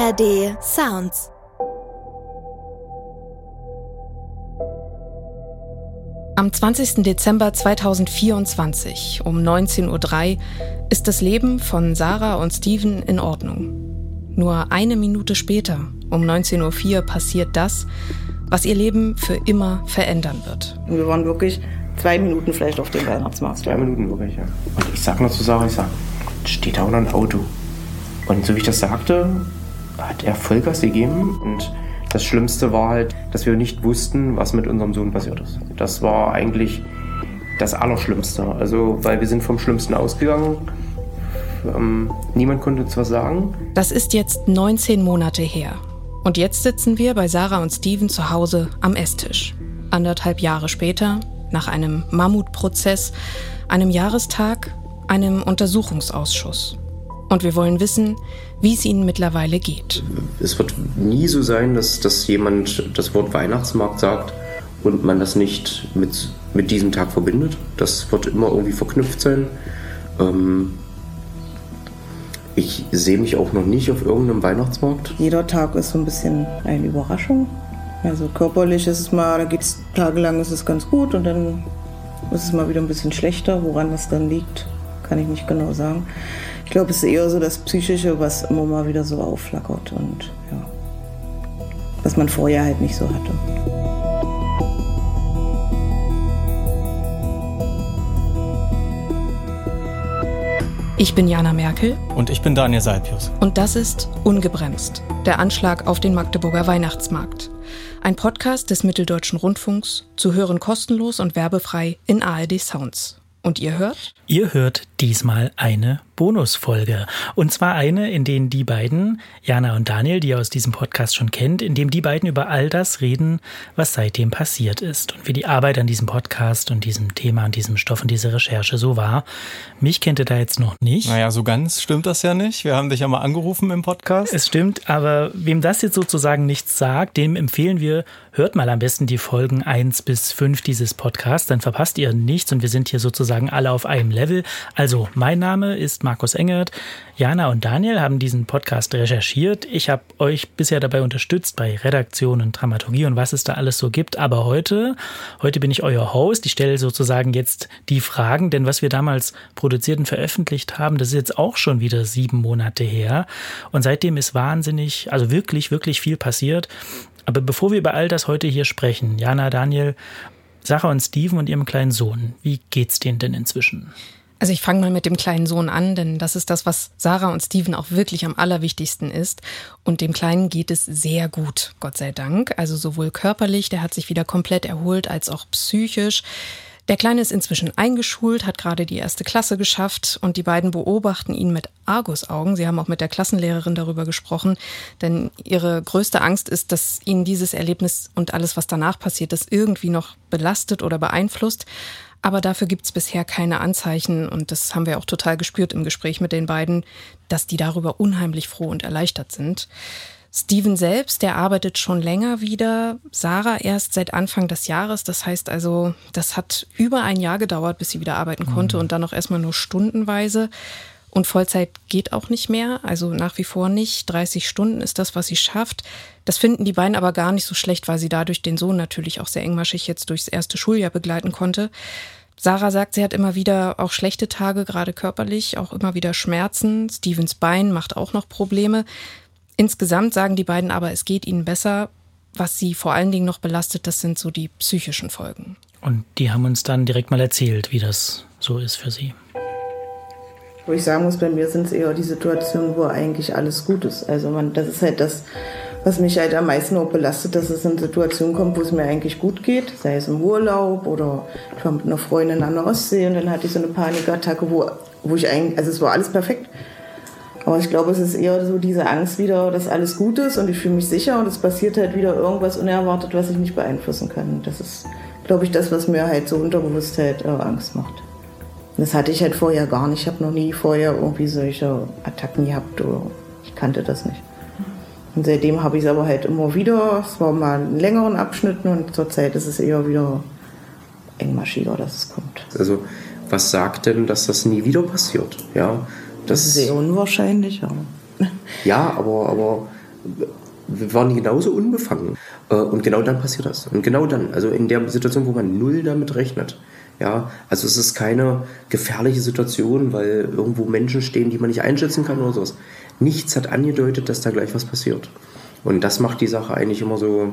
ARD Sounds. Am 20. Dezember 2024 um 19:03 Uhr ist das Leben von Sarah und Steven in Ordnung. Nur eine Minute später, um 19:04 Uhr, passiert das, was ihr Leben für immer verändern wird. Wir waren wirklich 2 Minuten vielleicht auf dem Weihnachtsmarkt. 2 Minuten wirklich, ja. Und ich sag noch zu Sarah, steht da auch noch ein Auto. Und so wie ich das sagte, hat er Vollgas gegeben. Und das Schlimmste war halt, dass wir nicht wussten, was mit unserem Sohn passiert ist. Das war eigentlich das Allerschlimmste. Also, weil wir sind vom Schlimmsten ausgegangen. Niemand konnte uns was sagen. Das ist jetzt 19 Monate her. Und jetzt sitzen wir bei Sarah und Steven zu Hause am Esstisch. 1,5 Jahre später, nach einem Mammutprozess, einem Jahrestag, einem Untersuchungsausschuss. Und wir wollen wissen, wie es ihnen mittlerweile geht. Es wird nie so sein, dass jemand das Wort Weihnachtsmarkt sagt und man das nicht mit diesem Tag verbindet. Das wird immer irgendwie verknüpft sein. Ich sehe mich auch noch nicht auf irgendeinem Weihnachtsmarkt. Jeder Tag ist so ein bisschen eine Überraschung. Also körperlich ist es mal, da geht es tagelang, ist es ganz gut und dann ist es mal wieder ein bisschen schlechter. Woran das dann liegt, kann ich nicht genau sagen. Ich glaube, es ist eher so das Psychische, was immer mal wieder so aufflackert und ja, was man vorher halt nicht so hatte. Ich bin Jana Merkel. Und ich bin Daniel Salpius. Und das ist Ungebremst, der Anschlag auf den Magdeburger Weihnachtsmarkt. Ein Podcast des Mitteldeutschen Rundfunks, zu hören kostenlos und werbefrei in ARD Sounds. Und ihr hört? Ihr hört diesmal eine Bonusfolge. Und zwar eine, in denen die beiden, Jana und Daniel, die ihr aus diesem Podcast schon kennt, in dem die beiden über all das reden, was seitdem passiert ist und wie die Arbeit an diesem Podcast und diesem Thema und diesem Stoff und dieser Recherche so war. Mich kennt ihr da jetzt noch nicht. Naja, so ganz stimmt das ja nicht. Wir haben dich ja mal angerufen im Podcast. Es stimmt, aber wem das jetzt sozusagen nichts sagt, dem empfehlen wir, hört mal am besten die Folgen 1 bis 5 dieses Podcasts, dann verpasst ihr nichts und wir sind hier sozusagen alle auf einem Level. Also, mein Name ist Markus Engert. Jana und Daniel haben diesen Podcast recherchiert. Ich habe euch bisher dabei unterstützt bei Redaktion und Dramaturgie und was es da alles so gibt. Aber heute bin ich euer Host. Ich stelle sozusagen jetzt die Fragen, denn was wir damals produziert und veröffentlicht haben, das ist jetzt auch schon wieder 7 Monate her. Und seitdem ist wahnsinnig, also wirklich, wirklich viel passiert. Aber bevor wir über all das heute hier sprechen, Jana, Daniel, Sarah und Steven und ihrem kleinen Sohn, wie geht's denen denn inzwischen? Also ich fange mal mit dem kleinen Sohn an, denn das ist das, was Sarah und Steven auch wirklich am allerwichtigsten ist. Und dem Kleinen geht es sehr gut, Gott sei Dank. Also sowohl körperlich, der hat sich wieder komplett erholt, als auch psychisch. Der Kleine ist inzwischen eingeschult, hat gerade die 1. Klasse geschafft und die beiden beobachten ihn mit Argusaugen. Sie haben auch mit der Klassenlehrerin darüber gesprochen, denn ihre größte Angst ist, dass ihnen dieses Erlebnis und alles, was danach passiert ist, irgendwie noch belastet oder beeinflusst. Aber dafür gibt es bisher keine Anzeichen und das haben wir auch total gespürt im Gespräch mit den beiden, dass die darüber unheimlich froh und erleichtert sind. Steven selbst, der arbeitet schon länger wieder, Sarah erst seit Anfang des Jahres. Das heißt also, das hat über ein Jahr gedauert, bis sie wieder arbeiten konnte und dann auch erstmal nur stundenweise. Und Vollzeit geht auch nicht mehr, also nach wie vor nicht. 30 Stunden ist das, was sie schafft. Das finden die beiden aber gar nicht so schlecht, weil sie dadurch den Sohn natürlich auch sehr engmaschig jetzt durchs erste Schuljahr begleiten konnte. Sarah sagt, sie hat immer wieder auch schlechte Tage, gerade körperlich, auch immer wieder Schmerzen. Stevens Bein macht auch noch Probleme. Insgesamt sagen die beiden aber, es geht ihnen besser. Was sie vor allen Dingen noch belastet, das sind so die psychischen Folgen. Und die haben uns dann direkt mal erzählt, wie das so ist für sie. Wo ich sagen muss, bei mir sind es eher die Situationen, wo eigentlich alles gut ist. Also das ist halt das, was mich halt am meisten auch belastet, dass es in Situationen kommt, wo es mir eigentlich gut geht. Sei es im Urlaub oder ich war mit einer Freundin an der Ostsee und dann hatte ich so eine Panikattacke, wo ich eigentlich, also es war alles perfekt. Aber ich glaube, es ist eher so diese Angst wieder, dass alles gut ist und ich fühle mich sicher und es passiert halt wieder irgendwas unerwartet, was ich nicht beeinflussen kann. Das ist, glaube ich, das, was mir halt so unterbewusst halt Angst macht. Und das hatte ich halt vorher gar nicht. Ich habe noch nie vorher irgendwie solche Attacken gehabt oder ich kannte das nicht. Und seitdem habe ich es aber halt immer wieder. Es war mal in längeren Abschnitten und zurzeit ist es eher wieder engmaschiger, dass es kommt. Also was sagt denn, dass das nie wieder passiert? Ja, das ist sehr unwahrscheinlich. Ja, ja, aber wir waren genauso unbefangen. Und genau dann passiert das. Und genau dann, also in der Situation, wo man null damit rechnet. Ja, also es ist keine gefährliche Situation, weil irgendwo Menschen stehen, die man nicht einschätzen kann oder sowas. Nichts hat angedeutet, dass da gleich was passiert. Und das macht die Sache eigentlich immer so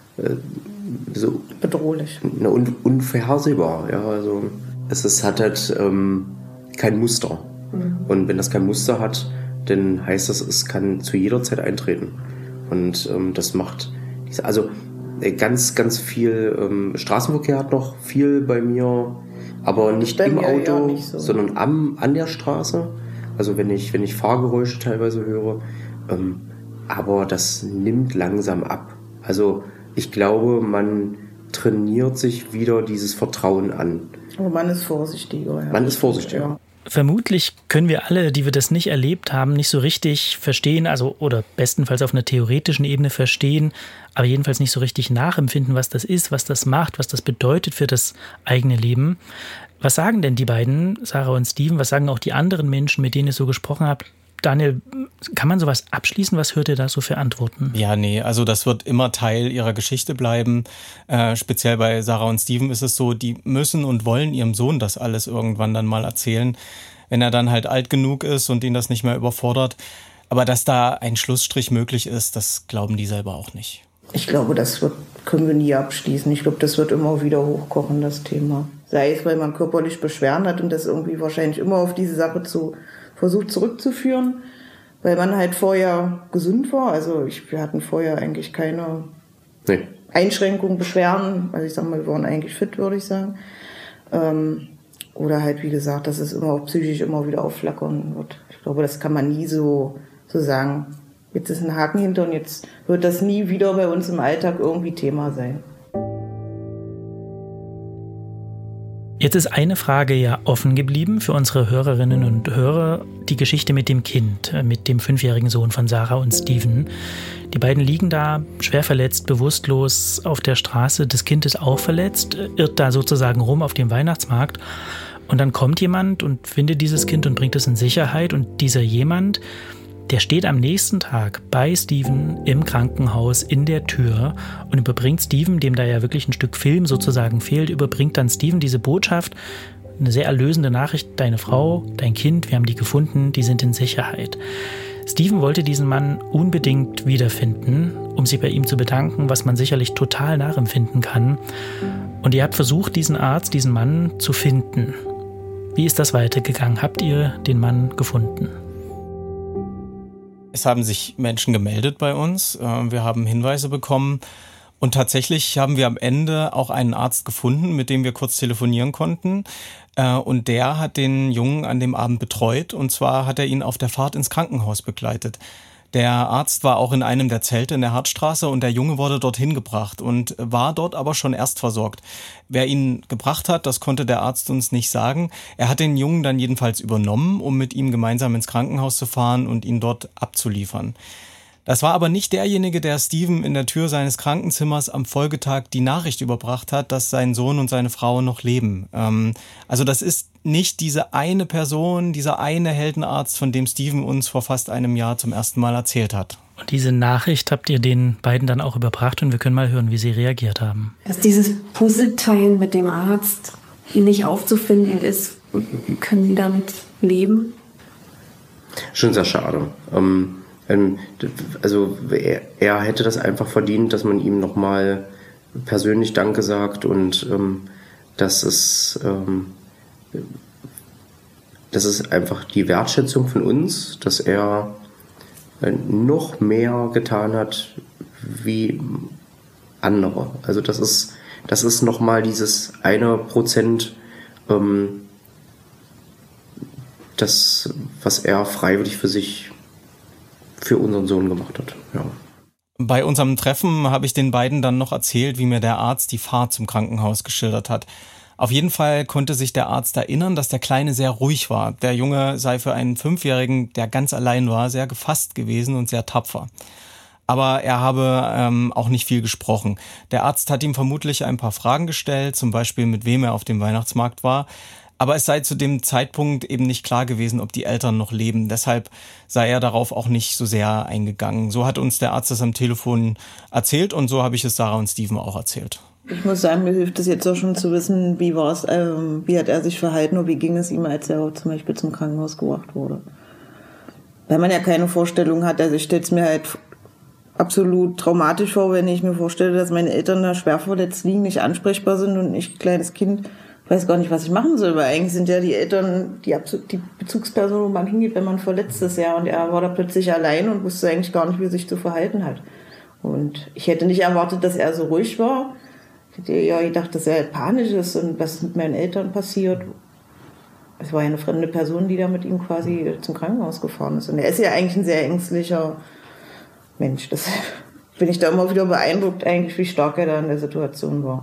bedrohlich. Unvorhersehbar. Ja, also es hat halt kein Muster. Und wenn das kein Muster hat, dann heißt das, es kann zu jeder Zeit eintreten. Und das macht, also ganz, ganz viel Straßenverkehr hat noch viel bei mir, aber nicht im Auto, nicht so, sondern an der Straße. Also wenn ich Fahrgeräusche teilweise höre, aber das nimmt langsam ab. Also ich glaube, man trainiert sich wieder dieses Vertrauen an. Aber man ist vorsichtiger. Ja. Man ist vorsichtiger. Ja. Vermutlich können wir alle, die wir das nicht erlebt haben, nicht so richtig verstehen, also oder bestenfalls auf einer theoretischen Ebene verstehen, aber jedenfalls nicht so richtig nachempfinden, was das ist, was das macht, was das bedeutet für das eigene Leben. Was sagen denn die beiden, Sarah und Steven, was sagen auch die anderen Menschen, mit denen ihr so gesprochen habt? Daniel, kann man sowas abschließen? Was hört ihr da so für Antworten? Ja, nee, also das wird immer Teil ihrer Geschichte bleiben. Speziell bei Sarah und Steven ist es so, die müssen und wollen ihrem Sohn das alles irgendwann dann mal erzählen, wenn er dann halt alt genug ist und ihn das nicht mehr überfordert. Aber dass da ein Schlussstrich möglich ist, das glauben die selber auch nicht. Ich glaube, können wir nie abschließen. Ich glaube, das wird immer wieder hochkochen, das Thema. Sei es, weil man körperlich Beschwerden hat und das irgendwie wahrscheinlich immer auf diese Sache versucht zurückzuführen, weil man halt vorher gesund war. Also wir hatten vorher eigentlich keine Einschränkungen, Beschwerden. Also ich sag mal, wir waren eigentlich fit, würde ich sagen. Oder halt, wie gesagt, dass es immer auch psychisch immer wieder aufflackern wird. Ich glaube, das kann man nie so sagen. Jetzt ist ein Haken hinter und jetzt wird das nie wieder bei uns im Alltag irgendwie Thema sein. Jetzt ist eine Frage ja offen geblieben für unsere Hörerinnen und Hörer, die Geschichte mit dem Kind, mit dem 5-jährigen Sohn von Sarah und Steven. Die beiden liegen da schwer verletzt, bewusstlos auf der Straße. Das Kind ist auch verletzt, irrt da sozusagen rum auf dem Weihnachtsmarkt. Und dann kommt jemand und findet dieses Kind und bringt es in Sicherheit. Und dieser jemand, der steht am nächsten Tag bei Steven im Krankenhaus in der Tür und überbringt Steven, dem da ja wirklich ein Stück Film sozusagen fehlt, überbringt dann Steven diese Botschaft, eine sehr erlösende Nachricht: Deine Frau, dein Kind, wir haben die gefunden, die sind in Sicherheit. Steven wollte diesen Mann unbedingt wiederfinden, um sich bei ihm zu bedanken, was man sicherlich total nachempfinden kann. Und ihr habt versucht, diesen Mann zu finden. Wie ist das weitergegangen? Habt ihr den Mann gefunden? Es haben sich Menschen gemeldet bei uns, wir haben Hinweise bekommen und tatsächlich haben wir am Ende auch einen Arzt gefunden, mit dem wir kurz telefonieren konnten, und der hat den Jungen an dem Abend betreut, und zwar hat er ihn auf der Fahrt ins Krankenhaus begleitet. Der Arzt war auch in einem der Zelte in der Hartstraße und der Junge wurde dorthin gebracht und war dort aber schon erstversorgt. Wer ihn gebracht hat, das konnte der Arzt uns nicht sagen. Er hat den Jungen dann jedenfalls übernommen, um mit ihm gemeinsam ins Krankenhaus zu fahren und ihn dort abzuliefern. Das war aber nicht derjenige, der Steven in der Tür seines Krankenzimmers am Folgetag die Nachricht überbracht hat, dass sein Sohn und seine Frau noch leben. Also das ist nicht diese eine Person, dieser eine Heldenarzt, von dem Steven uns vor fast einem Jahr zum ersten Mal erzählt hat. Und diese Nachricht habt ihr den beiden dann auch überbracht und wir können mal hören, wie sie reagiert haben. Dass dieses Puzzleteil mit dem Arzt nicht aufzufinden ist, können Sie damit leben? Schon sehr schade. Also er hätte das einfach verdient, dass man ihm nochmal persönlich Danke sagt und das ist einfach die Wertschätzung von uns, dass er noch mehr getan hat wie andere. Also das ist nochmal dieses 1%, das, was er freiwillig für unseren Sohn gemacht hat. Ja. Bei unserem Treffen habe ich den beiden dann noch erzählt, wie mir der Arzt die Fahrt zum Krankenhaus geschildert hat. Auf jeden Fall konnte sich der Arzt erinnern, dass der Kleine sehr ruhig war. Der Junge sei für einen 5-Jährigen, der ganz allein war, sehr gefasst gewesen und sehr tapfer. Aber er habe auch nicht viel gesprochen. Der Arzt hat ihm vermutlich ein paar Fragen gestellt, zum Beispiel mit wem er auf dem Weihnachtsmarkt war. Aber es sei zu dem Zeitpunkt eben nicht klar gewesen, ob die Eltern noch leben. Deshalb sei er darauf auch nicht so sehr eingegangen. So hat uns der Arzt das am Telefon erzählt und so habe ich es Sarah und Steven auch erzählt. Ich muss sagen, mir hilft es jetzt auch schon zu wissen, wie war es, wie hat er sich verhalten oder wie ging es ihm, als er zum Beispiel zum Krankenhaus gebracht wurde. Weil man ja keine Vorstellung hat, also ich stelle es mir halt absolut traumatisch vor, wenn ich mir vorstelle, dass meine Eltern da schwer verletzt liegen, nicht ansprechbar sind und ich, kleines Kind, weiß gar nicht, was ich machen soll, weil eigentlich sind ja die Eltern die Bezugsperson, wo man hingeht, wenn man verletzt ist, ja, und er war da plötzlich allein und wusste eigentlich gar nicht, wie er sich zu verhalten hat. Und ich hätte nicht erwartet, dass er so ruhig war. Ich hätte ja gedacht, dass er halt panisch ist und was ist mit meinen Eltern passiert. Es war ja eine fremde Person, die da mit ihm quasi zum Krankenhaus gefahren ist. Und er ist ja eigentlich ein sehr ängstlicher Mensch. Das bin ich da immer wieder beeindruckt, eigentlich, wie stark er da in der Situation war.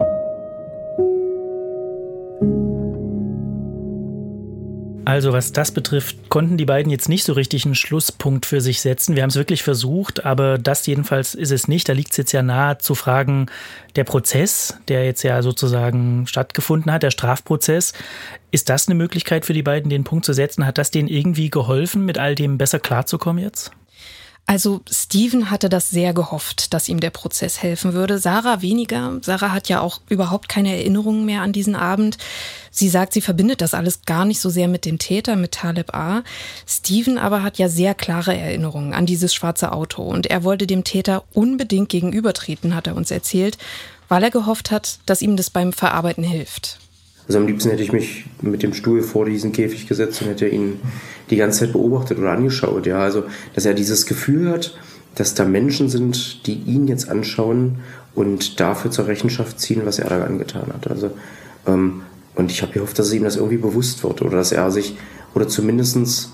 Also was das betrifft, konnten die beiden jetzt nicht so richtig einen Schlusspunkt für sich setzen. Wir haben es wirklich versucht, aber das jedenfalls ist es nicht. Da liegt es jetzt ja nahe zu fragen, der Prozess, der jetzt ja sozusagen stattgefunden hat, der Strafprozess, ist das eine Möglichkeit für die beiden, den Punkt zu setzen? Hat das denen irgendwie geholfen, mit all dem besser klarzukommen jetzt? Also Steven hatte das sehr gehofft, dass ihm der Prozess helfen würde. Sarah weniger. Sarah hat ja auch überhaupt keine Erinnerungen mehr an diesen Abend. Sie sagt, sie verbindet das alles gar nicht so sehr mit dem Täter, mit Taleb A. Steven aber hat ja sehr klare Erinnerungen an dieses schwarze Auto. Und er wollte dem Täter unbedingt gegenübertreten, hat er uns erzählt, weil er gehofft hat, dass ihm das beim Verarbeiten hilft. Also am liebsten hätte ich mich mit dem Stuhl vor diesen Käfig gesetzt und hätte ihn die ganze Zeit beobachtet oder angeschaut. Ja, also dass er dieses Gefühl hat, dass da Menschen sind, die ihn jetzt anschauen und dafür zur Rechenschaft ziehen, was er da angetan hat. Also und ich habe gehofft, dass ihm das irgendwie bewusst wird oder dass er sich oder zumindest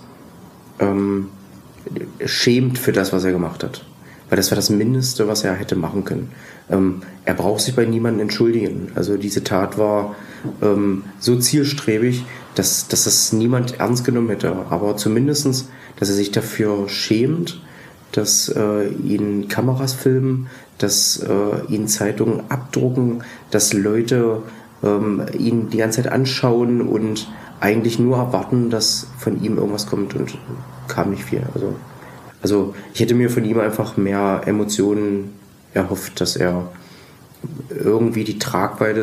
schämt für das, was er gemacht hat. Weil das war das Mindeste, was er hätte machen können. Er braucht sich bei niemandem entschuldigen. Also diese Tat war so zielstrebig, dass es niemand ernst genommen hätte. Aber zumindest, dass er sich dafür schämt, dass ihn Kameras filmen, dass ihn Zeitungen abdrucken, dass Leute ihn die ganze Zeit anschauen und eigentlich nur erwarten, dass von ihm irgendwas kommt und kam nicht viel. Also ich hätte mir von ihm einfach mehr Emotionen erhofft, dass er irgendwie die Tragweite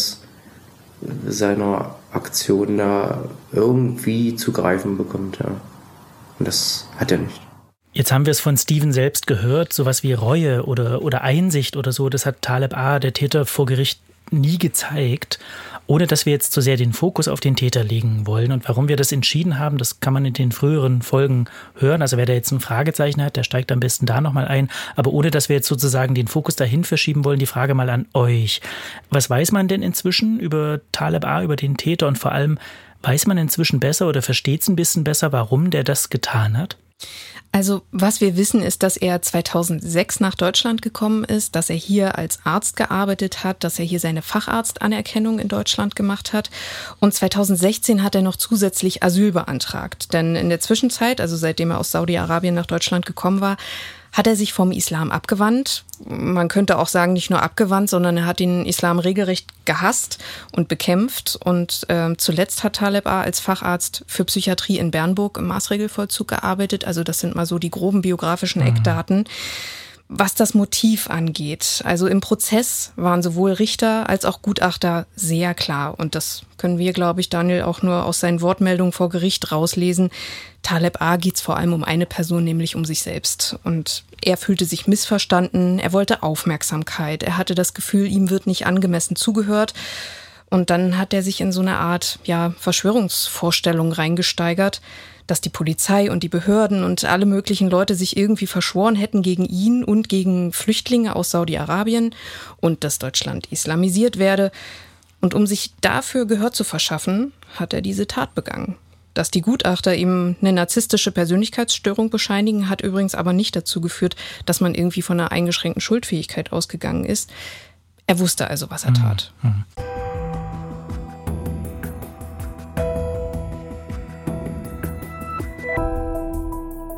seiner Aktion da irgendwie zu greifen bekommt. Ja. Und das hat er nicht. Jetzt haben wir es von Steven selbst gehört, sowas wie Reue oder Einsicht oder so, das hat Taleb A., der Täter, vor Gericht nie gezeigt, ohne dass wir jetzt zu sehr den Fokus auf den Täter legen wollen. Und warum wir das entschieden haben, das kann man in den früheren Folgen hören. Also wer da jetzt ein Fragezeichen hat, der steigt am besten da nochmal ein. Aber ohne dass wir jetzt sozusagen den Fokus dahin verschieben wollen, die Frage mal an euch. Was weiß man denn inzwischen über Taleb A., über den Täter? Und vor allem, weiß man inzwischen besser oder versteht es ein bisschen besser, warum der das getan hat? Also was wir wissen, ist, dass er 2006 nach Deutschland gekommen ist, dass er hier als Arzt gearbeitet hat, dass er hier seine Facharztanerkennung in Deutschland gemacht hat. Und 2016 hat er noch zusätzlich Asyl beantragt. Denn in der Zwischenzeit, also seitdem er aus Saudi-Arabien nach Deutschland gekommen war, hat er sich vom Islam abgewandt. Man könnte auch sagen, nicht nur abgewandt, sondern er hat den Islam regelrecht gehasst und bekämpft. Und zuletzt hat Taleb A. als Facharzt für Psychiatrie in Bernburg im Maßregelvollzug gearbeitet. Also das sind mal so die groben biografischen Eckdaten. Was das Motiv angeht, also im Prozess waren sowohl Richter als auch Gutachter sehr klar. Und das können wir, glaube ich, Daniel, auch nur aus seinen Wortmeldungen vor Gericht rauslesen. Taleb A. geht es vor allem um eine Person, nämlich um sich selbst. Und er fühlte sich missverstanden, er wollte Aufmerksamkeit, er hatte das Gefühl, ihm wird nicht angemessen zugehört. Und dann hat er sich in so eine Art Verschwörungsvorstellung reingesteigert, dass die Polizei und die Behörden und alle möglichen Leute sich irgendwie verschworen hätten gegen ihn und gegen Flüchtlinge aus Saudi-Arabien und dass Deutschland islamisiert werde. Und um sich dafür Gehör zu verschaffen, hat er diese Tat begangen. Dass die Gutachter ihm eine narzisstische Persönlichkeitsstörung bescheinigen, hat übrigens aber nicht dazu geführt, dass man irgendwie von einer eingeschränkten Schuldfähigkeit ausgegangen ist. Er wusste also, was er tat.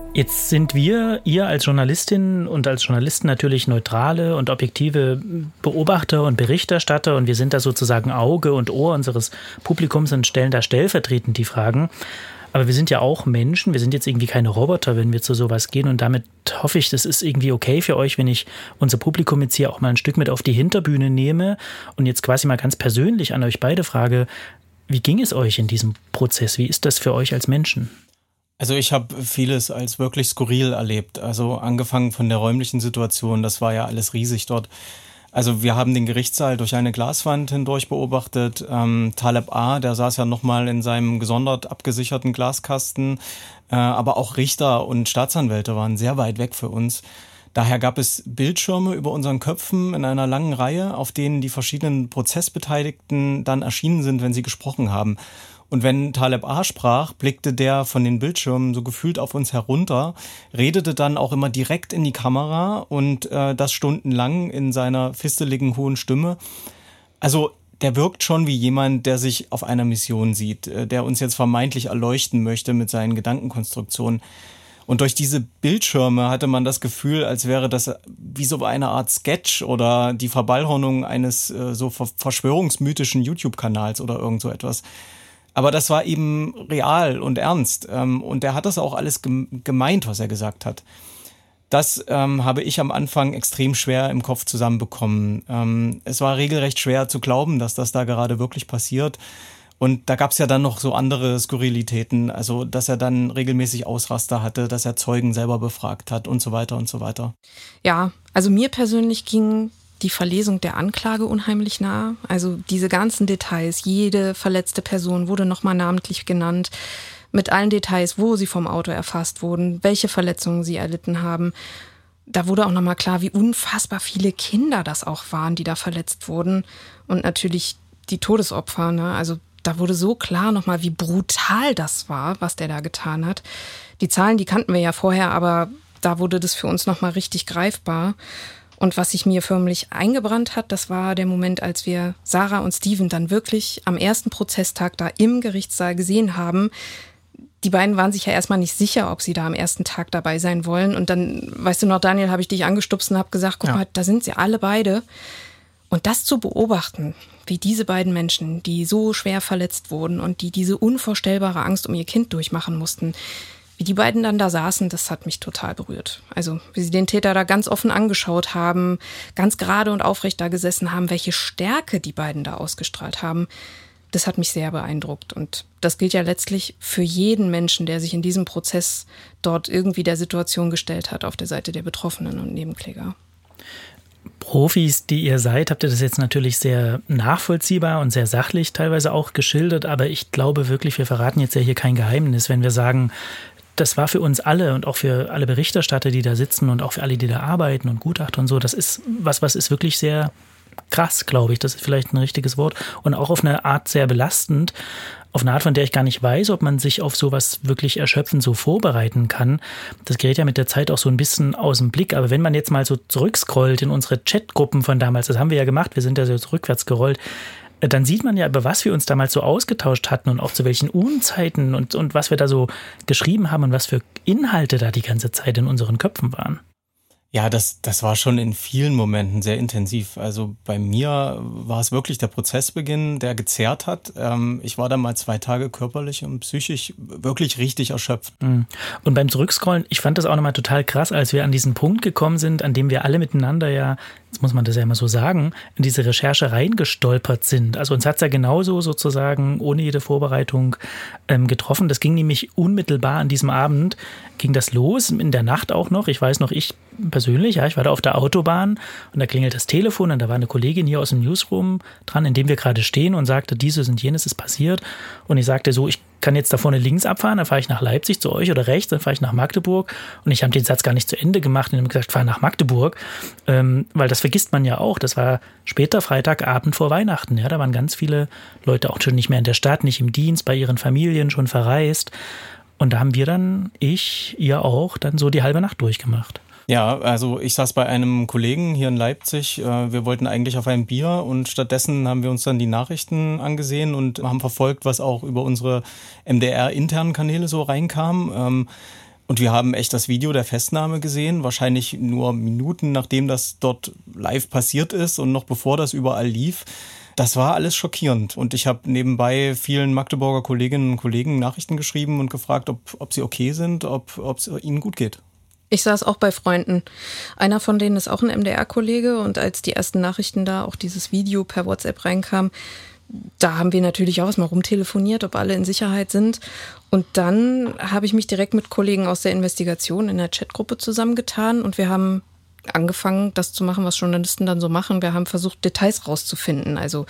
Jetzt sind ihr als Journalistin und als Journalisten natürlich neutrale und objektive Beobachter und Berichterstatter und wir sind da sozusagen Auge und Ohr unseres Publikums und stellen da stellvertretend die Fragen. Aber wir sind ja auch Menschen, wir sind jetzt irgendwie keine Roboter, wenn wir zu sowas gehen und damit hoffe ich, das ist irgendwie okay für euch, wenn ich unser Publikum jetzt hier auch mal ein Stück mit auf die Hinterbühne nehme und jetzt quasi mal ganz persönlich an euch beide frage, wie ging es euch in diesem Prozess? Wie ist das für euch als Menschen? Also ich habe vieles als wirklich skurril erlebt. Also angefangen von der räumlichen Situation, das war ja alles riesig dort. Also wir haben den Gerichtssaal durch eine Glaswand hindurch beobachtet. Taleb A., der saß ja nochmal in seinem gesondert abgesicherten Glaskasten. Aber auch Richter und Staatsanwälte waren sehr weit weg für uns. Daher gab es Bildschirme über unseren Köpfen in einer langen Reihe, auf denen die verschiedenen Prozessbeteiligten dann erschienen sind, wenn sie gesprochen haben. Und wenn Taleb A. sprach, blickte der von den Bildschirmen so gefühlt auf uns herunter, redete dann auch immer direkt in die Kamera und das stundenlang in seiner fisteligen hohen Stimme. Also der wirkt schon wie jemand, der sich auf einer Mission sieht, der uns jetzt vermeintlich erleuchten möchte mit seinen Gedankenkonstruktionen. Und durch diese Bildschirme hatte man das Gefühl, als wäre das wie so eine Art Sketch oder die Verballhornung eines so verschwörungsmythischen YouTube-Kanals oder irgend so etwas. Aber das war eben real und ernst. Und er hat das auch alles gemeint, was er gesagt hat. Das habe ich am Anfang extrem schwer im Kopf zusammenbekommen. Es war regelrecht schwer zu glauben, dass das da gerade wirklich passiert. Und da gab es ja dann noch so andere Skurrilitäten, also dass er dann regelmäßig Ausraster hatte, dass er Zeugen selber befragt hat und so weiter und so weiter. Ja, also mir persönlich ging die Verlesung der Anklage unheimlich nah. Also diese ganzen Details, jede verletzte Person wurde nochmal namentlich genannt, mit allen Details, wo sie vom Auto erfasst wurden, welche Verletzungen sie erlitten haben. Da wurde auch nochmal klar, wie unfassbar viele Kinder das auch waren, die da verletzt wurden. Und natürlich die Todesopfer, ne? Also da wurde so klar nochmal, wie brutal das war, was der da getan hat. Die Zahlen, die kannten wir ja vorher, aber da wurde das für uns nochmal richtig greifbar. Und was sich mir förmlich eingebrannt hat, das war der Moment, als wir Sarah und Steven dann wirklich am ersten Prozesstag da im Gerichtssaal gesehen haben. Die beiden waren sich ja erstmal nicht sicher, ob sie da am ersten Tag dabei sein wollen. Und dann, weißt du noch, Daniel, habe ich dich angestupst und habe gesagt, guck mal, da sind sie alle beide. Und das zu beobachten, wie diese beiden Menschen, die so schwer verletzt wurden und die diese unvorstellbare Angst um ihr Kind durchmachen mussten, wie die beiden dann da saßen, das hat mich total berührt. Also wie sie den Täter da ganz offen angeschaut haben, ganz gerade und aufrecht da gesessen haben, welche Stärke die beiden da ausgestrahlt haben, das hat mich sehr beeindruckt. Und das gilt ja letztlich für jeden Menschen, der sich in diesem Prozess dort irgendwie der Situation gestellt hat, auf der Seite der Betroffenen und Nebenkläger. Profis, die ihr seid, habt ihr das jetzt natürlich sehr nachvollziehbar und sehr sachlich teilweise auch geschildert, aber ich glaube wirklich, wir verraten jetzt ja hier kein Geheimnis, wenn wir sagen, das war für uns alle und auch für alle Berichterstatter, die da sitzen und auch für alle, die da arbeiten und Gutachter und so, das ist was ist wirklich sehr krass, glaube ich, das ist vielleicht ein richtiges Wort und auch auf eine Art sehr belastend, auf eine Art, von der ich gar nicht weiß, ob man sich auf sowas wirklich erschöpfend so vorbereiten kann. Das gerät ja mit der Zeit auch so ein bisschen aus dem Blick, aber wenn man jetzt mal so zurückscrollt in unsere Chatgruppen von damals, das haben wir ja gemacht, wir sind ja so rückwärts gerollt, dann sieht man ja, über was wir uns damals so ausgetauscht hatten und auch zu welchen Unzeiten und was wir da so geschrieben haben und was für Inhalte da die ganze Zeit in unseren Köpfen waren. Ja, das war schon in vielen Momenten sehr intensiv. Also bei mir war es wirklich der Prozessbeginn, der gezerrt hat. Ich war dann mal 2 Tage körperlich und psychisch wirklich richtig erschöpft. Und beim Zurückscrollen, ich fand das auch nochmal total krass, als wir an diesen Punkt gekommen sind, an dem wir alle miteinander ja, jetzt muss man das ja immer so sagen, in diese Recherche reingestolpert sind. Also uns hat es ja genauso sozusagen ohne jede Vorbereitung getroffen. Das ging nämlich unmittelbar an diesem Abend, ging das los, in der Nacht auch noch. Ich weiß noch, ich persönlich, ja, ich war da auf der Autobahn und da klingelt das Telefon und da war eine Kollegin hier aus dem Newsroom dran, in dem wir gerade stehen und sagte, dieses und jenes ist passiert. Und ich sagte so, ich kann jetzt da vorne links abfahren, dann fahre ich nach Leipzig zu euch oder rechts, dann fahre ich nach Magdeburg. Und ich habe den Satz gar nicht zu Ende gemacht und habe gesagt, fahr nach Magdeburg, weil das vergisst man ja auch. Das war später Freitagabend vor Weihnachten. Ja, da waren ganz viele Leute auch schon nicht mehr in der Stadt, nicht im Dienst, bei ihren Familien schon verreist. Und da haben wir dann, ihr auch, dann so die halbe Nacht durchgemacht. Ja, also ich saß bei einem Kollegen hier in Leipzig. Wir wollten eigentlich auf ein Bier und stattdessen haben wir uns dann die Nachrichten angesehen und haben verfolgt, was auch über unsere MDR-internen Kanäle so reinkam. Und wir haben echt das Video der Festnahme gesehen, wahrscheinlich nur Minuten nachdem das dort live passiert ist und noch bevor das überall lief. Das war alles schockierend. Und ich habe nebenbei vielen Magdeburger Kolleginnen und Kollegen Nachrichten geschrieben und gefragt, ob sie okay sind, ob es ihnen gut geht. Ich saß auch bei Freunden. Einer von denen ist auch ein MDR-Kollege und als die ersten Nachrichten da, auch dieses Video per WhatsApp reinkam, da haben wir natürlich auch erstmal rumtelefoniert, ob alle in Sicherheit sind. Und dann habe ich mich direkt mit Kollegen aus der Investigation in der Chatgruppe zusammengetan und wir haben angefangen, das zu machen, was Journalisten dann so machen. Wir haben versucht, Details rauszufinden. Also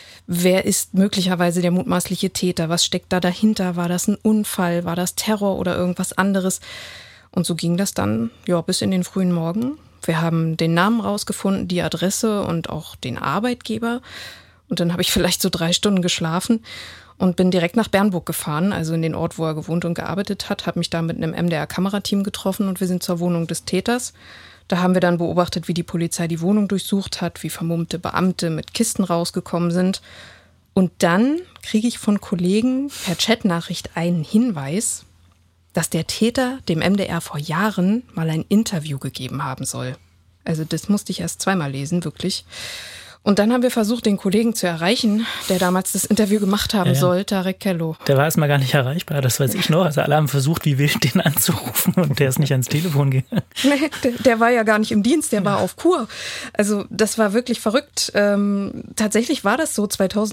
wer ist möglicherweise der mutmaßliche Täter? Was steckt da dahinter? War das ein Unfall? War das Terror oder irgendwas anderes? Und so ging das dann bis in den frühen Morgen. Wir haben den Namen rausgefunden, die Adresse und auch den Arbeitgeber. Und dann habe ich vielleicht so 3 Stunden geschlafen und bin direkt nach Bernburg gefahren, also in den Ort, wo er gewohnt und gearbeitet hat, habe mich da mit einem MDR-Kamerateam getroffen und wir sind zur Wohnung des Täters. Da haben wir dann beobachtet, wie die Polizei die Wohnung durchsucht hat, wie vermummte Beamte mit Kisten rausgekommen sind. Und dann kriege ich von Kollegen per Chatnachricht einen Hinweis, dass der Täter dem MDR vor Jahren mal ein Interview gegeben haben soll. Also das musste ich erst 2-mal lesen, wirklich. Und dann haben wir versucht, den Kollegen zu erreichen, der damals das Interview gemacht haben soll, Tarek Kello. Der war erstmal gar nicht erreichbar, das weiß ich noch. Also alle haben versucht, wie wild den anzurufen und der ist nicht ans Telefon gegangen. Nee, der war ja gar nicht im Dienst, der war auf Kur. Also das war wirklich verrückt. Tatsächlich war das so,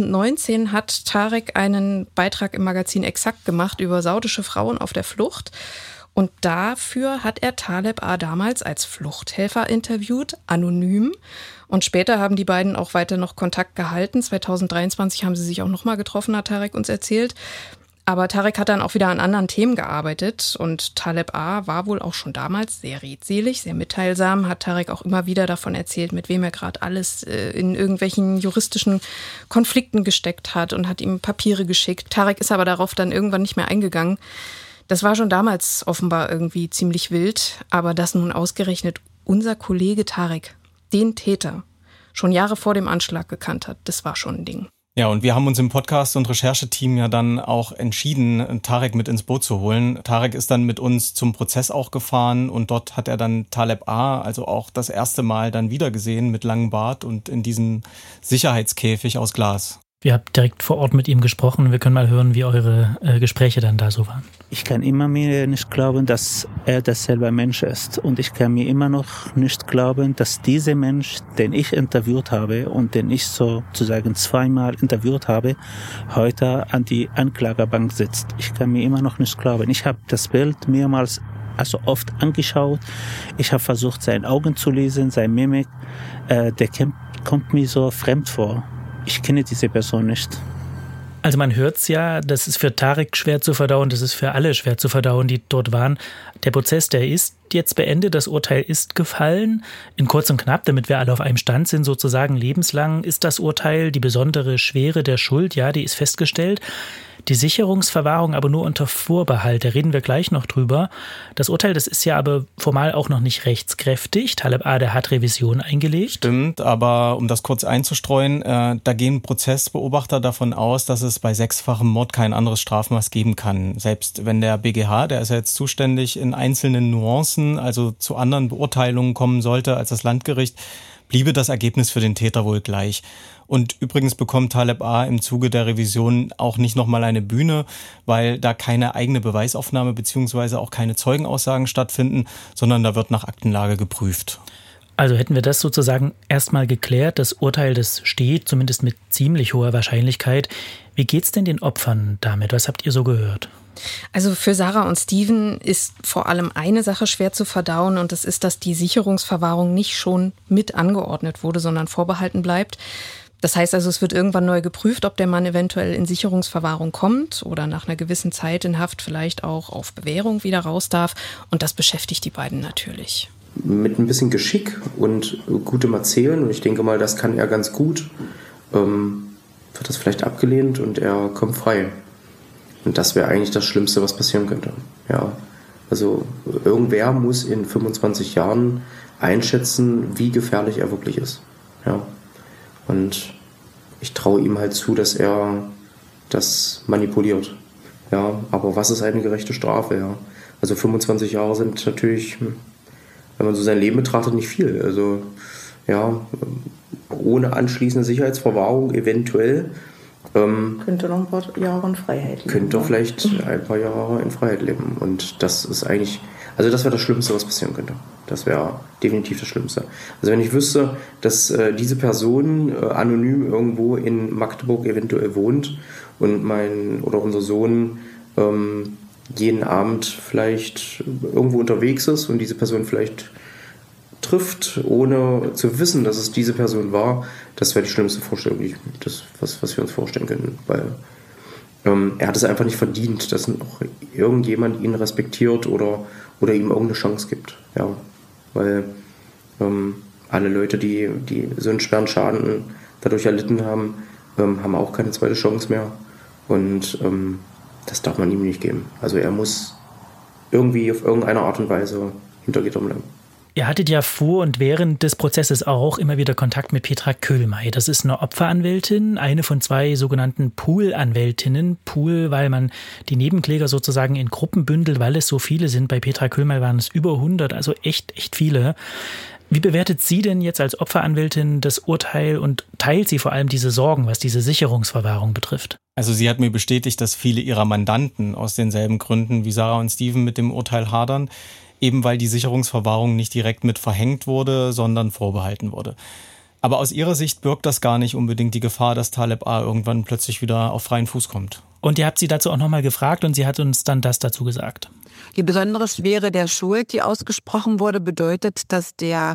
2019 hat Tarek einen Beitrag im Magazin Exakt gemacht über saudische Frauen auf der Flucht. Und dafür hat er Taleb A. damals als Fluchthelfer interviewt, anonym. Und später haben die beiden auch weiter noch Kontakt gehalten. 2023 haben sie sich auch nochmal getroffen, hat Tarek uns erzählt. Aber Tarek hat dann auch wieder an anderen Themen gearbeitet. Und Taleb A. war wohl auch schon damals sehr redselig, sehr mitteilsam. Hat Tarek auch immer wieder davon erzählt, mit wem er gerade alles in irgendwelchen juristischen Konflikten gesteckt hat und hat ihm Papiere geschickt. Tarek ist aber darauf dann irgendwann nicht mehr eingegangen. Das war schon damals offenbar irgendwie ziemlich wild, aber dass nun ausgerechnet unser Kollege Tarek den Täter schon Jahre vor dem Anschlag gekannt hat, das war schon ein Ding. Ja, und wir haben uns im Podcast- und Rechercheteam ja dann auch entschieden, Tarek mit ins Boot zu holen. Tarek ist dann mit uns zum Prozess auch gefahren und dort hat er dann Taleb A., also auch das erste Mal dann wieder gesehen mit langem Bart und in diesem Sicherheitskäfig aus Glas. Wir haben direkt vor Ort mit ihm gesprochen und wir können mal hören, wie eure Gespräche dann da so waren. Ich kann immer mir nicht glauben, dass er dasselbe Mensch ist. Und ich kann mir immer noch nicht glauben, dass dieser Mensch, den ich interviewt habe und den ich sozusagen 2-mal interviewt habe, heute an die Anklagebank sitzt. Ich kann mir immer noch nicht glauben. Ich habe das Bild mehrmals, also oft angeschaut. Ich habe versucht, seine Augen zu lesen, seine Mimik. Der kommt mir so fremd vor. Ich kenne diese Person nicht. Also man hört's ja, das ist für Tarek schwer zu verdauen, das ist für alle schwer zu verdauen, die dort waren. Der Prozess, der ist jetzt beendet, das Urteil ist gefallen. In kurz und knapp, damit wir alle auf einem Stand sind, sozusagen lebenslang ist das Urteil, die besondere Schwere der Schuld, ja, die ist festgestellt. Die Sicherungsverwahrung aber nur unter Vorbehalt, da reden wir gleich noch drüber. Das Urteil, das ist ja aber formal auch noch nicht rechtskräftig. Taleb A., der hat Revision eingelegt. Stimmt, aber um das kurz einzustreuen, da gehen Prozessbeobachter davon aus, dass es bei 6-fachem Mord kein anderes Strafmaß geben kann. Selbst wenn der BGH, der ist ja jetzt zuständig, in einzelnen Nuancen, also zu anderen Beurteilungen kommen sollte als das Landgericht, bliebe das Ergebnis für den Täter wohl gleich. Und übrigens bekommt Taleb A. im Zuge der Revision auch nicht nochmal eine Bühne, weil da keine eigene Beweisaufnahme beziehungsweise auch keine Zeugenaussagen stattfinden, sondern da wird nach Aktenlage geprüft. Also hätten wir das sozusagen erstmal geklärt, das Urteil, das steht, zumindest mit ziemlich hoher Wahrscheinlichkeit. Wie geht's denn den Opfern damit? Was habt ihr so gehört? Also für Sarah und Steven ist vor allem eine Sache schwer zu verdauen und das ist, dass die Sicherungsverwahrung nicht schon mit angeordnet wurde, sondern vorbehalten bleibt. Das heißt also, es wird irgendwann neu geprüft, ob der Mann eventuell in Sicherungsverwahrung kommt oder nach einer gewissen Zeit in Haft vielleicht auch auf Bewährung wieder raus darf. Und das beschäftigt die beiden natürlich. Mit ein bisschen Geschick und gutem Erzählen, und ich denke mal, das kann er ganz gut, wird das vielleicht abgelehnt und er kommt frei. Und das wäre eigentlich das Schlimmste, was passieren könnte. Ja, also irgendwer muss in 25 Jahren einschätzen, wie gefährlich er wirklich ist. Ja. Und ich traue ihm halt zu, dass er das manipuliert. Ja, aber was ist eine gerechte Strafe? Ja? Also 25 Jahre sind natürlich, wenn man so sein Leben betrachtet, nicht viel. Also ja, ohne anschließende Sicherheitsverwahrung eventuell könnte noch ein paar Jahre in Freiheit leben. Könnte vielleicht ein paar Jahre in Freiheit leben. Und das ist eigentlich, also das wäre das Schlimmste, was passieren könnte. Das wäre definitiv das Schlimmste. Also wenn ich wüsste, dass diese Person anonym irgendwo in Magdeburg eventuell wohnt und mein oder unser Sohn jeden Abend vielleicht irgendwo unterwegs ist und diese Person vielleicht trifft, ohne zu wissen, dass es diese Person war, das wäre die schlimmste Vorstellung, was wir uns vorstellen können. Weil er hat es einfach nicht verdient, dass noch irgendjemand ihn respektiert oder ihm irgendeine Chance gibt. Ja, weil alle Leute, die so einen schweren Schaden dadurch erlitten haben, haben auch keine zweite Chance mehr. Und das darf man ihm nicht geben. Also er muss irgendwie auf irgendeine Art und Weise hinter Gittern bleiben. Ihr hattet ja vor und während des Prozesses auch immer wieder Kontakt mit Petra Köhlmeier. Das ist eine Opferanwältin, eine von 2 sogenannten Pool-Anwältinnen. Pool, weil man die Nebenkläger sozusagen in Gruppen bündelt, weil es so viele sind. Bei Petra Köhlmeier waren es über 100, also echt viele. Wie bewertet sie denn jetzt als Opferanwältin das Urteil und teilt sie vor allem diese Sorgen, was diese Sicherungsverwahrung betrifft? Also sie hat mir bestätigt, dass viele ihrer Mandanten aus denselben Gründen wie Sarah und Steven mit dem Urteil hadern, eben weil die Sicherungsverwahrung nicht direkt mit verhängt wurde, sondern vorbehalten wurde. Aber aus ihrer Sicht birgt das gar nicht unbedingt die Gefahr, dass Taleb A. irgendwann plötzlich wieder auf freien Fuß kommt. Und ihr habt sie dazu auch nochmal gefragt und sie hat uns dann das dazu gesagt. Die besondere Schwere der Schuld, die ausgesprochen wurde, bedeutet, dass der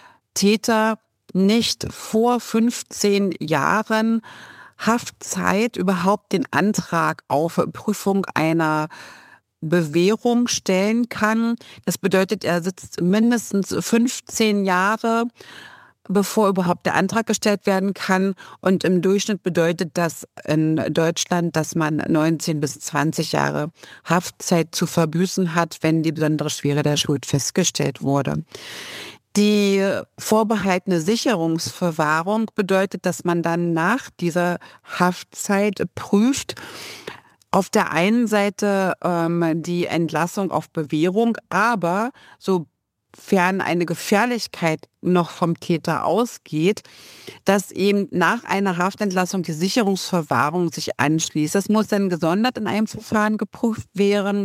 Täter nicht vor 15 Jahren Haftzeit überhaupt den Antrag auf Prüfung einer Bewährung stellen kann. Das bedeutet, er sitzt mindestens 15 Jahre, bevor überhaupt der Antrag gestellt werden kann. Und im Durchschnitt bedeutet das in Deutschland, dass man 19 bis 20 Jahre Haftzeit zu verbüßen hat, wenn die besondere Schwere der Schuld festgestellt wurde. Die vorbehaltene Sicherungsverwahrung bedeutet, dass man dann nach dieser Haftzeit prüft, auf der einen Seite die Entlassung auf Bewährung, aber sofern eine Gefährlichkeit noch vom Täter ausgeht, dass eben nach einer Haftentlassung die Sicherungsverwahrung sich anschließt. Das muss dann gesondert in einem Verfahren geprüft werden.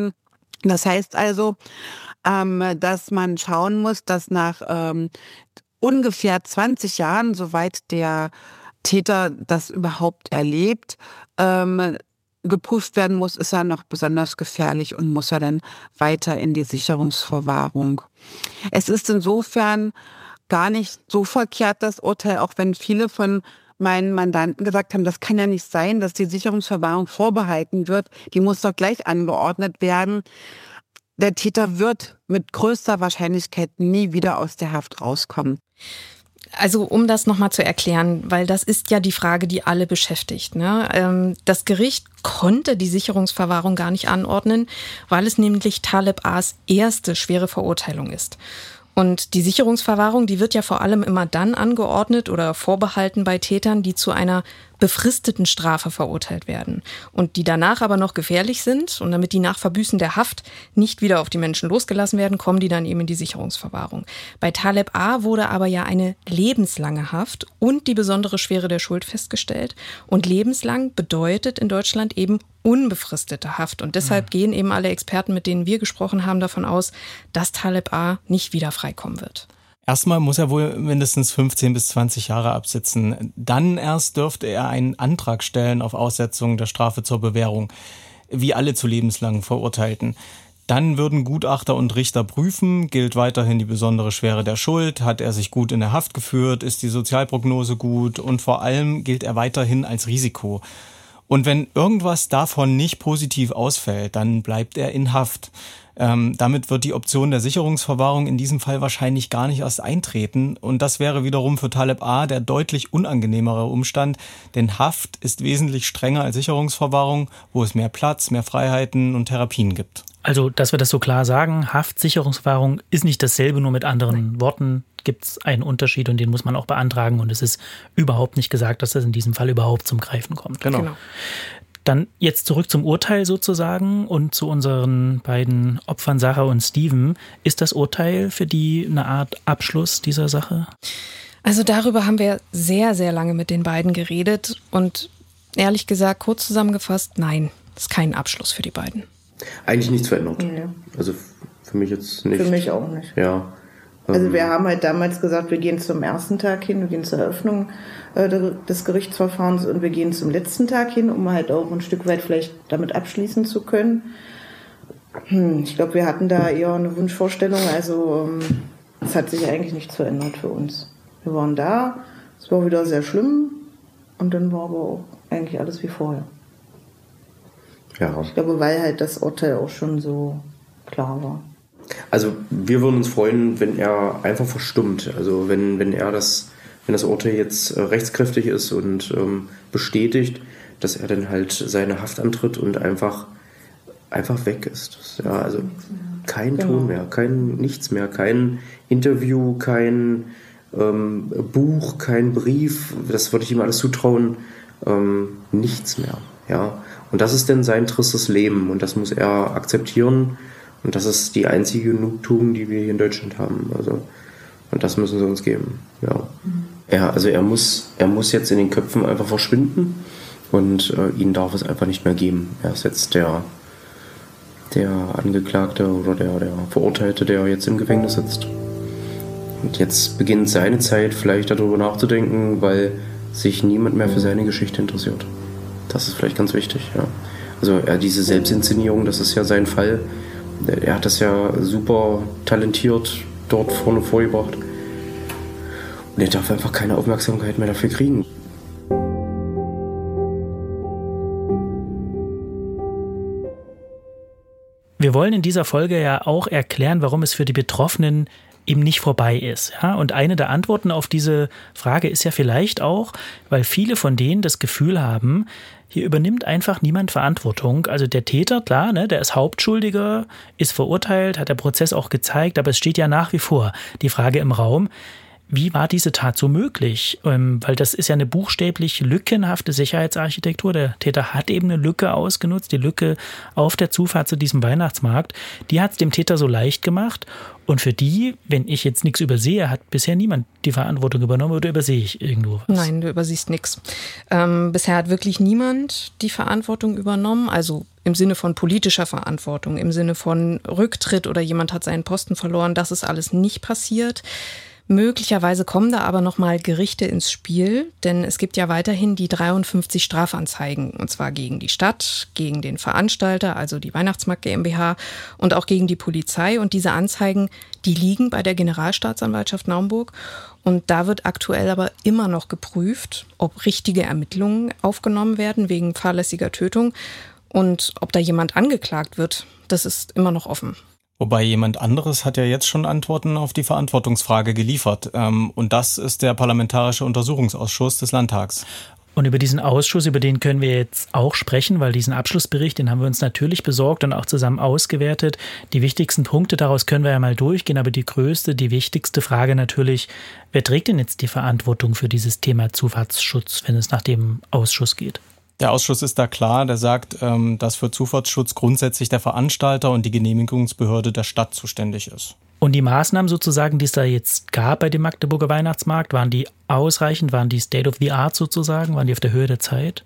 Das heißt also, dass man schauen muss, dass nach ungefähr 20 Jahren, soweit der Täter das überhaupt erlebt, geprüft werden muss, ist er noch besonders gefährlich und muss er dann weiter in die Sicherungsverwahrung. Es ist insofern gar nicht so verkehrt, das Urteil, auch wenn viele von meinen Mandanten gesagt haben, das kann ja nicht sein, dass die Sicherungsverwahrung vorbehalten wird. Die muss doch gleich angeordnet werden. Der Täter wird mit größter Wahrscheinlichkeit nie wieder aus der Haft rauskommen. Also um das nochmal zu erklären, weil das ist ja die Frage, die alle beschäftigt, ne? Das Gericht konnte die Sicherungsverwahrung gar nicht anordnen, weil es nämlich Taleb A.'s erste schwere Verurteilung ist. Und die Sicherungsverwahrung, die wird ja vor allem immer dann angeordnet oder vorbehalten bei Tätern, die zu einer befristeten Strafe verurteilt werden und die danach aber noch gefährlich sind. Und damit die nach Verbüßen der Haft nicht wieder auf die Menschen losgelassen werden, kommen die dann eben in die Sicherungsverwahrung. Bei Taleb A. wurde aber ja eine lebenslange Haft und die besondere Schwere der Schuld festgestellt. Und lebenslang bedeutet in Deutschland eben unbefristete Haft. Und deshalb gehen eben alle Experten, mit denen wir gesprochen haben, davon aus, dass Taleb A. nicht wieder freikommen wird. Erstmal muss er wohl mindestens 15 bis 20 Jahre absitzen. Dann erst dürfte er einen Antrag stellen auf Aussetzung der Strafe zur Bewährung, wie alle zu lebenslangen Verurteilten. Dann würden Gutachter und Richter prüfen, gilt weiterhin die besondere Schwere der Schuld, hat er sich gut in der Haft geführt, ist die Sozialprognose gut und vor allem gilt er weiterhin als Risiko. Und wenn irgendwas davon nicht positiv ausfällt, dann bleibt er in Haft. Damit wird die Option der Sicherungsverwahrung in diesem Fall wahrscheinlich gar nicht erst eintreten. Und das wäre wiederum für Taleb A. der deutlich unangenehmere Umstand, denn Haft ist wesentlich strenger als Sicherungsverwahrung, wo es mehr Platz, mehr Freiheiten und Therapien gibt. Also, dass wir das so klar sagen, Haft, Sicherungsverwahrung ist nicht dasselbe, nur mit anderen Worten gibt es einen Unterschied und den muss man auch beantragen. Und es ist überhaupt nicht gesagt, dass das in diesem Fall überhaupt zum Greifen kommt. Genau. Dann jetzt zurück zum Urteil sozusagen und zu unseren beiden Opfern Sarah und Steven. Ist das Urteil für die eine Art Abschluss dieser Sache? Also darüber haben wir sehr, sehr lange mit den beiden geredet und ehrlich gesagt, kurz zusammengefasst, nein, das ist kein Abschluss für die beiden. Eigentlich nichts verändert. Nee. Also für mich jetzt nicht. Für mich auch nicht. Ja. Also wir haben halt damals gesagt, wir gehen zum ersten Tag hin, wir gehen zur Eröffnung des Gerichtsverfahrens und wir gehen zum letzten Tag hin, um halt auch ein Stück weit vielleicht damit abschließen zu können. Ich glaube, wir hatten da eher eine Wunschvorstellung, also es hat sich eigentlich nichts verändert für uns. Wir waren da, es war wieder sehr schlimm und dann war aber auch eigentlich alles wie vorher. Ja. Ich glaube, weil halt das Urteil auch schon so klar war. Also wir würden uns freuen, wenn er einfach verstummt. Also wenn das Urteil jetzt rechtskräftig ist und bestätigt, dass er dann halt seine Haft antritt und einfach weg ist. Ja, also kein Ton mehr, nichts mehr, kein Interview, kein Buch, kein Brief. Das würde ich ihm alles zutrauen. Nichts mehr. Ja. Und das ist dann sein tristes Leben und das muss er akzeptieren. Und das ist die einzige Genugtuung, die wir hier in Deutschland haben. Also, und das müssen sie uns geben. Ja. Er muss jetzt in den Köpfen einfach verschwinden und ihn darf es einfach nicht mehr geben. Er ist jetzt der Angeklagte oder der Verurteilte, der jetzt im Gefängnis sitzt. Und jetzt beginnt seine Zeit, vielleicht darüber nachzudenken, weil sich niemand mehr für seine Geschichte interessiert. Das ist vielleicht ganz wichtig. Ja. Also diese Selbstinszenierung, das ist ja sein Fall. Er hat das ja super talentiert dort vorne vorgebracht. Und er darf einfach keine Aufmerksamkeit mehr dafür kriegen. Wir wollen in dieser Folge ja auch erklären, warum es für die Betroffenen eben nicht vorbei ist. Ja? Und eine der Antworten auf diese Frage ist ja vielleicht auch, weil viele von denen das Gefühl haben, hier übernimmt einfach niemand Verantwortung. Also der Täter, klar, ne, der ist Hauptschuldiger, ist verurteilt, hat der Prozess auch gezeigt, aber es steht ja nach wie vor die Frage im Raum, wie war diese Tat so möglich? Weil das ist ja eine buchstäblich lückenhafte Sicherheitsarchitektur. Der Täter hat eben eine Lücke ausgenutzt, die Lücke auf der Zufahrt zu diesem Weihnachtsmarkt. Die hat es dem Täter so leicht gemacht. Und für die, wenn ich jetzt nichts übersehe, hat bisher niemand die Verantwortung übernommen oder übersehe ich irgendwo was? Nein, du übersiehst nichts. Bisher hat wirklich niemand die Verantwortung übernommen, also im Sinne von politischer Verantwortung, im Sinne von Rücktritt oder jemand hat seinen Posten verloren. Das ist alles nicht passiert. Möglicherweise kommen da aber nochmal Gerichte ins Spiel, denn es gibt ja weiterhin die 53 Strafanzeigen, und zwar gegen die Stadt, gegen den Veranstalter, also die Weihnachtsmarkt GmbH und auch gegen die Polizei. Und diese Anzeigen, die liegen bei der Generalstaatsanwaltschaft Naumburg. Und da wird aktuell aber immer noch geprüft, ob richtige Ermittlungen aufgenommen werden wegen fahrlässiger Tötung und ob da jemand angeklagt wird. Das ist immer noch offen. Wobei jemand anderes hat ja jetzt schon Antworten auf die Verantwortungsfrage geliefert. Und das ist der Parlamentarische Untersuchungsausschuss des Landtags. Und über diesen Ausschuss, über den können wir jetzt auch sprechen, weil diesen Abschlussbericht, den haben wir uns natürlich besorgt und auch zusammen ausgewertet. Die wichtigsten Punkte daraus können wir ja mal durchgehen, aber die wichtigste Frage natürlich, wer trägt denn jetzt die Verantwortung für dieses Thema Zufahrtsschutz, wenn es nach dem Ausschuss geht? Der Ausschuss ist da klar, der sagt, dass für Zufahrtsschutz grundsätzlich der Veranstalter und die Genehmigungsbehörde der Stadt zuständig ist. Und die Maßnahmen sozusagen, die es da jetzt gab bei dem Magdeburger Weihnachtsmarkt, waren die ausreichend? Waren die State of the Art sozusagen? Waren die auf der Höhe der Zeit?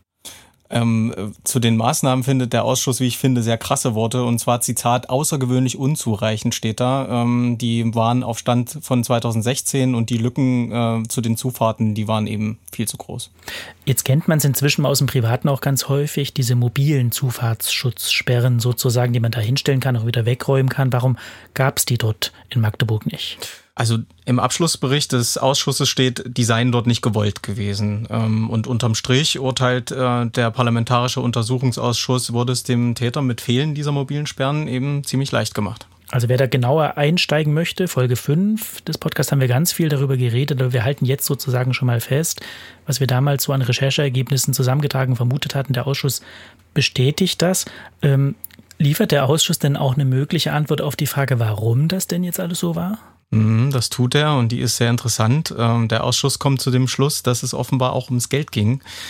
Zu den Maßnahmen findet der Ausschuss, wie ich finde, sehr krasse Worte. Und zwar, Zitat, außergewöhnlich unzureichend steht da. Die waren auf Stand von 2016 und die Lücken zu den Zufahrten, die waren eben viel zu groß. Jetzt kennt man es inzwischen aus dem Privaten auch ganz häufig, diese mobilen Zufahrtsschutzsperren sozusagen, die man da hinstellen kann, auch wieder wegräumen kann. Warum gab es die dort in Magdeburg nicht? Also im Abschlussbericht des Ausschusses steht, die seien dort nicht gewollt gewesen. Und unterm Strich urteilt der Parlamentarische Untersuchungsausschuss, wurde es dem Täter mit Fehlen dieser mobilen Sperren eben ziemlich leicht gemacht. Also wer da genauer einsteigen möchte, Folge 5 des Podcasts haben wir ganz viel darüber geredet, aber wir halten jetzt sozusagen schon mal fest, was wir damals so an Rechercheergebnissen zusammengetragen vermutet hatten. Der Ausschuss bestätigt das. Liefert der Ausschuss denn auch eine mögliche Antwort auf die Frage, warum das denn jetzt alles so war? Das tut er und die ist sehr interessant. Der Ausschuss kommt zu dem Schluss, dass es offenbar auch ums Geld ging.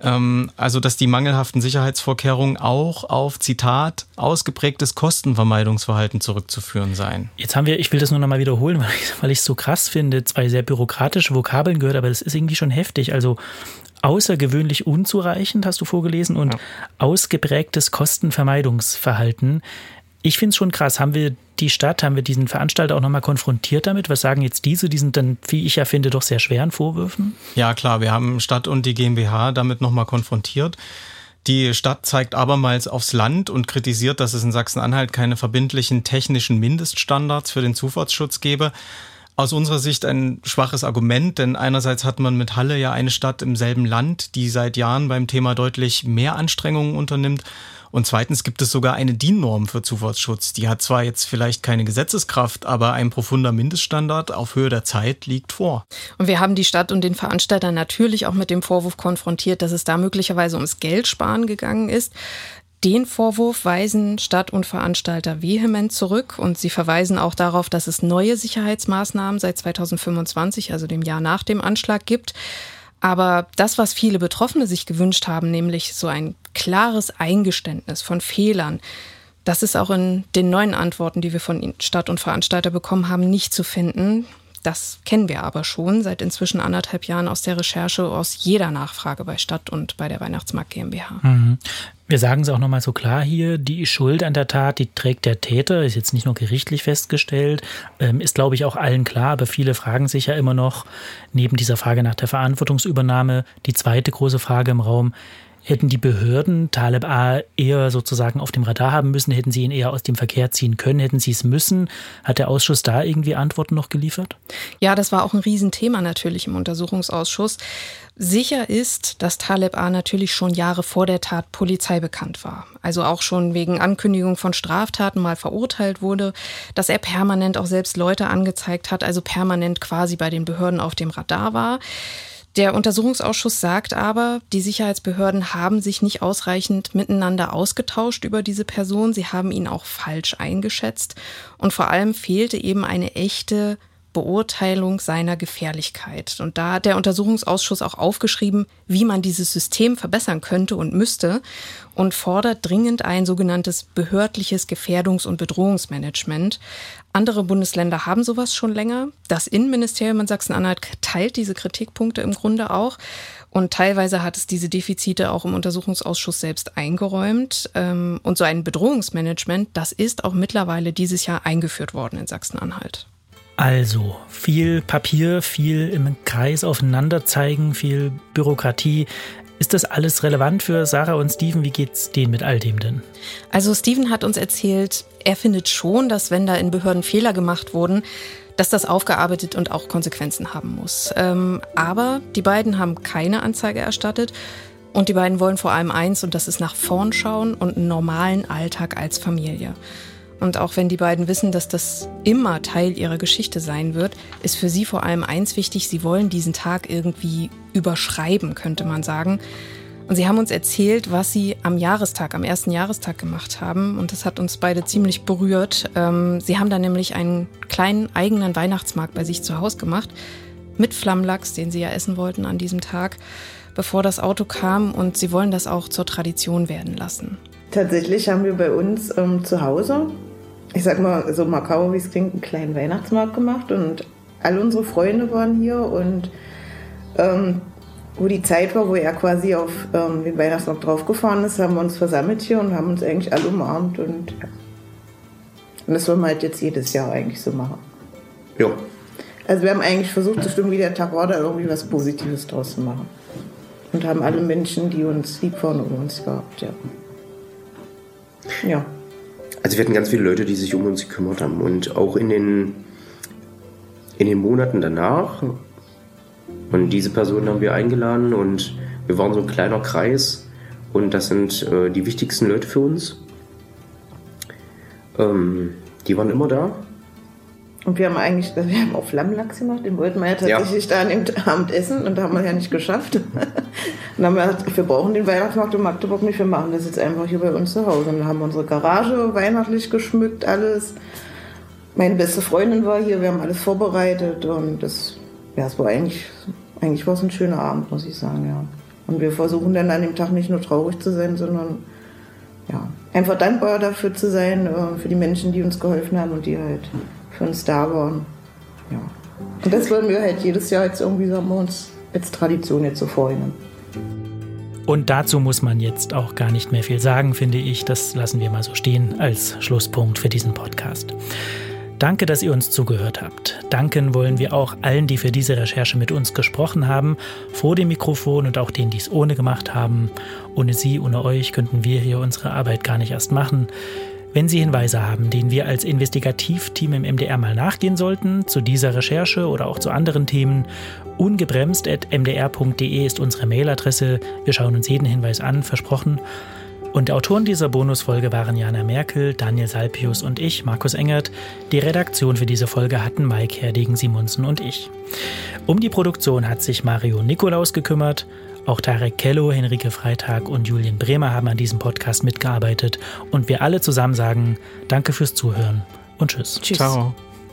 also dass die mangelhaften Sicherheitsvorkehrungen auch auf, Zitat, ausgeprägtes Kostenvermeidungsverhalten zurückzuführen seien. Jetzt haben wir, ich will das nur noch mal wiederholen, weil ich es so krass finde, 2 sehr bürokratische Vokabeln gehört, aber das ist irgendwie schon heftig. Also außergewöhnlich unzureichend, hast du vorgelesen, und ausgeprägtes Kostenvermeidungsverhalten. Ich finde es schon krass. Haben wir diesen Veranstalter auch nochmal konfrontiert damit? Was sagen jetzt die sind dann, wie ich ja finde, doch sehr schweren Vorwürfen? Ja klar, wir haben Stadt und die GmbH damit nochmal konfrontiert. Die Stadt zeigt abermals aufs Land und kritisiert, dass es in Sachsen-Anhalt keine verbindlichen technischen Mindeststandards für den Zufahrtsschutz gebe. Aus unserer Sicht ein schwaches Argument, denn einerseits hat man mit Halle ja eine Stadt im selben Land, die seit Jahren beim Thema deutlich mehr Anstrengungen unternimmt. Und zweitens gibt es sogar eine DIN-Norm für Zufahrtsschutz. Die hat zwar jetzt vielleicht keine Gesetzeskraft, aber ein profunder Mindeststandard auf Höhe der Zeit liegt vor. Und wir haben die Stadt und den Veranstalter natürlich auch mit dem Vorwurf konfrontiert, dass es da möglicherweise ums Geldsparen gegangen ist. Den Vorwurf weisen Stadt und Veranstalter vehement zurück und sie verweisen auch darauf, dass es neue Sicherheitsmaßnahmen seit 2025, also dem Jahr nach dem Anschlag, gibt. Aber das, was viele Betroffene sich gewünscht haben, nämlich so ein klares Eingeständnis von Fehlern, das ist auch in den neuen Antworten, die wir von Stadt und Veranstalter bekommen haben, nicht zu finden. Das kennen wir aber schon seit inzwischen 1,5 Jahren aus der Recherche, aus jeder Nachfrage bei Stadt und bei der Weihnachtsmarkt GmbH. Mhm. Wir sagen es auch nochmal so klar hier, die Schuld an der Tat, die trägt der Täter, ist jetzt nicht nur gerichtlich festgestellt, ist glaube ich auch allen klar, aber viele fragen sich ja immer noch, neben dieser Frage nach der Verantwortungsübernahme, die zweite große Frage im Raum: Hätten die Behörden Taleb A eher sozusagen auf dem Radar haben müssen? Hätten sie ihn eher aus dem Verkehr ziehen können? Hätten sie es müssen? Hat der Ausschuss da irgendwie Antworten noch geliefert? Ja, das war auch ein Riesenthema natürlich im Untersuchungsausschuss. Sicher ist, dass Taleb A natürlich schon Jahre vor der Tat Polizei bekannt war. Also auch schon wegen Ankündigung von Straftaten mal verurteilt wurde, dass er permanent auch selbst Leute angezeigt hat, also permanent quasi bei den Behörden auf dem Radar war. Der Untersuchungsausschuss sagt aber, die Sicherheitsbehörden haben sich nicht ausreichend miteinander ausgetauscht über diese Person. Sie haben ihn auch falsch eingeschätzt. Und vor allem fehlte eben eine echte Beurteilung seiner Gefährlichkeit. Und da hat der Untersuchungsausschuss auch aufgeschrieben, wie man dieses System verbessern könnte und müsste und fordert dringend ein sogenanntes behördliches Gefährdungs- und Bedrohungsmanagement. Andere Bundesländer haben sowas schon länger. Das Innenministerium in Sachsen-Anhalt teilt diese Kritikpunkte im Grunde auch. Und teilweise hat es diese Defizite auch im Untersuchungsausschuss selbst eingeräumt. Und so ein Bedrohungsmanagement, das ist auch mittlerweile dieses Jahr eingeführt worden in Sachsen-Anhalt. Also viel Papier, viel im Kreis aufeinander zeigen, viel Bürokratie. Ist das alles relevant für Sarah und Steven? Wie geht's denen mit all dem denn? Also Steven hat uns erzählt, er findet schon, dass wenn da in Behörden Fehler gemacht wurden, dass das aufgearbeitet und auch Konsequenzen haben muss. Aber die beiden haben keine Anzeige erstattet und die beiden wollen vor allem eins, und das ist nach vorn schauen und einen normalen Alltag als Familie. Und auch wenn die beiden wissen, dass das immer Teil ihrer Geschichte sein wird, ist für sie vor allem eins wichtig: Sie wollen diesen Tag irgendwie überschreiben, könnte man sagen. Und sie haben uns erzählt, was sie am ersten Jahrestag gemacht haben. Und das hat uns beide ziemlich berührt. Sie haben da nämlich einen kleinen eigenen Weihnachtsmarkt bei sich zu Hause gemacht. Mit Flammlachs, den sie ja essen wollten an diesem Tag, bevor das Auto kam. Und sie wollen das auch zur Tradition werden lassen. Tatsächlich haben wir bei uns zu Hause, ich sag mal so makaber wie es klingt, einen kleinen Weihnachtsmarkt gemacht und all unsere Freunde waren hier und wo die Zeit war, wo er quasi auf den Weihnachtsmarkt draufgefahren ist, haben wir uns versammelt hier und haben uns eigentlich alle umarmt und das wollen wir halt jetzt jedes Jahr eigentlich so machen. Ja. Also wir haben eigentlich versucht, so stimmt wie der Tag war, da irgendwie was Positives draus zu machen und haben alle Menschen, die uns lieb waren, um uns gehabt, ja. Ja. Also wir hatten ganz viele Leute, die sich um uns gekümmert haben. Und auch in den Monaten danach. Und diese Personen haben wir eingeladen und wir waren so ein kleiner Kreis. Und das sind die wichtigsten Leute für uns. Die waren immer da. Und wir haben auch Flammlachs gemacht, den wollten wir ja tatsächlich da an dem Abend essen und da haben wir ja nicht geschafft. Und dann haben wir gesagt, wir brauchen den Weihnachtsmarkt in Magdeburg nicht, wir machen das jetzt einfach hier bei uns zu Hause. Und dann haben wir unsere Garage weihnachtlich geschmückt, alles. Meine beste Freundin war hier, wir haben alles vorbereitet und es war eigentlich war es ein schöner Abend, muss ich sagen, ja. Und wir versuchen dann an dem Tag nicht nur traurig zu sein, sondern ja, einfach dankbar dafür zu sein, für die Menschen, die uns geholfen haben und die halt für uns da waren. Ja. Und das wollen wir halt jedes Jahr jetzt irgendwie, sagen wir uns, als Tradition jetzt so vornehmen. Und dazu muss man jetzt auch gar nicht mehr viel sagen, finde ich. Das lassen wir mal so stehen als Schlusspunkt für diesen Podcast. Danke, dass ihr uns zugehört habt. Danken wollen wir auch allen, die für diese Recherche mit uns gesprochen haben, vor dem Mikrofon und auch denen, die es ohne gemacht haben. Ohne sie, ohne euch könnten wir hier unsere Arbeit gar nicht erst machen. Wenn Sie Hinweise haben, denen wir als Investigativteam im MDR mal nachgehen sollten, zu dieser Recherche oder auch zu anderen Themen, ungebremst@mdr.de ist unsere Mailadresse. Wir schauen uns jeden Hinweis an, versprochen. Und Autoren dieser Bonusfolge waren Jana Merkel, Daniel Salpius und ich, Markus Engert. Die Redaktion für diese Folge hatten Mike Herdegen-Simonsen und ich. Um die Produktion hat sich Mario Nikolaus gekümmert. Auch Tarek Kello, Henrike Freitag und Julien Bremer haben an diesem Podcast mitgearbeitet. Und wir alle zusammen sagen Danke fürs Zuhören und Tschüss. Tschüss. Ciao.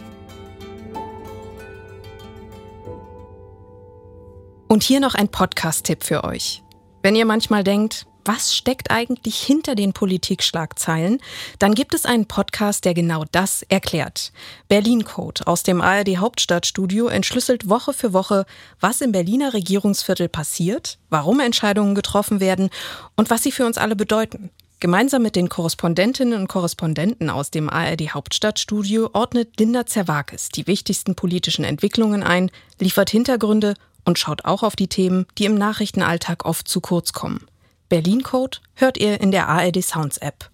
Und hier noch ein Podcast-Tipp für euch. Wenn ihr manchmal denkt, was steckt eigentlich hinter den Politikschlagzeilen, dann gibt es einen Podcast, der genau das erklärt. Berlin Code aus dem ARD Hauptstadtstudio entschlüsselt Woche für Woche, was im Berliner Regierungsviertel passiert, warum Entscheidungen getroffen werden und was sie für uns alle bedeuten. Gemeinsam mit den Korrespondentinnen und Korrespondenten aus dem ARD Hauptstadtstudio ordnet Linda Zerwakis die wichtigsten politischen Entwicklungen ein, liefert Hintergründe und schaut auch auf die Themen, die im Nachrichtenalltag oft zu kurz kommen. Berlin Code hört ihr in der ARD Sounds App.